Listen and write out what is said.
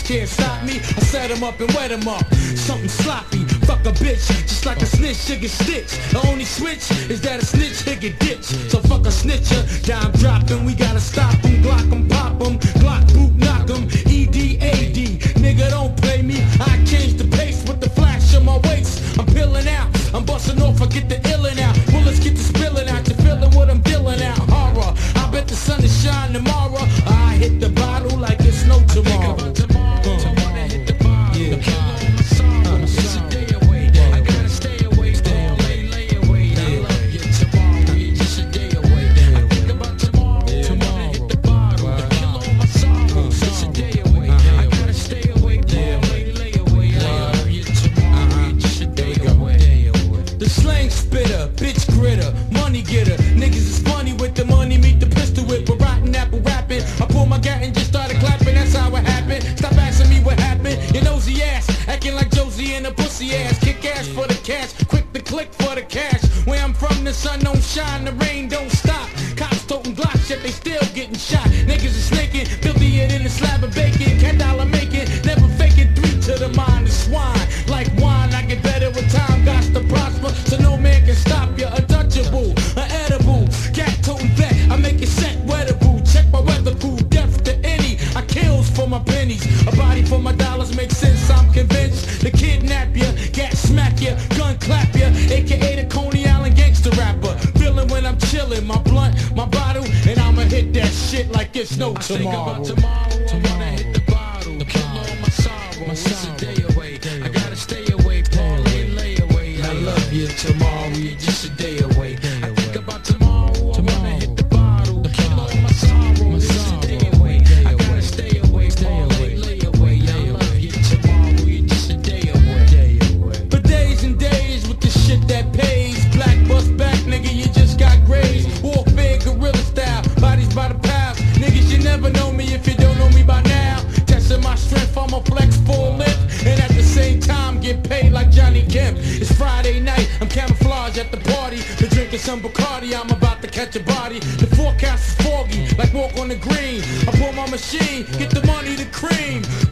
can't stop me. I set him up and wet him up. Something sloppy, fuck a bitch, just like a snitch, she get stitched. The only switch is that a snitch, he get ditched. So fuck a snitcher, dime dropping, we gotta stop him, Glock him, pop him, Glock boot knock him, EDAD. Nigga don't play me, I change the pace with the flash on my waist. I'm peeling out, I'm busting off, I get the illin' out. Bullets get the spilling out, you feeling what I'm dealing out. Horror, I bet the sun is shine tomorrow. I hit the bottle like it's no tomorrow. Bitch gritter, money getter. Niggas is funny with the money, meet the pistol whip. We're rotten apple rapping. I pulled my gat and just started clapping. That's how it happened. Stop asking me what happened. Your nosy ass, acting like Josie and a pussy ass. Kick ass for the cash, quick to click for the cash. Where I'm from, the sun don't shine, the rain don't stop. Cops toting Glocks, yet they still getting shot. Niggas are snaking, filthier than a slab of bacon. $10 making, never faking. 3 to the mind of swine. Like wine, I get better with time. Got to prosper, so no man can stop you. Untouchable, unedible, cat toting vet. I make it set weatherable. Check my weather pool, death to any. I kills for my pennies, a body for my dollars. Makes sense, I'm convinced. To kidnap you, gat smack you, gun clap you, aka the Coney Island gangster rapper. Feeling when I'm chilling, my blunt, my bottle, and I'ma hit that shit like it's no tomorrow. Tomorrow, hit the bottle, kill all my sorrow. It's a day away, I gotta stay away, parlay, lay away. I love you tomorrow, you're just a day away. I think about tomorrow, I wanna hit the bottle, kill all my sorrow. It's a day away, I gotta stay away, parlay, lay away. I love you tomorrow, you're just a day away. For days and days with the shit that pays. Black bus back, nigga, you just got grazed. Warfare, guerrilla style, bodies by the pound. Niggas, you never know me if you don't know me by now. Testing my strength, I'ma flex full length, and at the same time get paid like Johnny Kemp. It's Friday night, I'm camouflage at the party. Been drinking some Bacardi, I'm about to catch a body. The forecast is foggy, like walk on the green. I pull my machine, get the money to cream.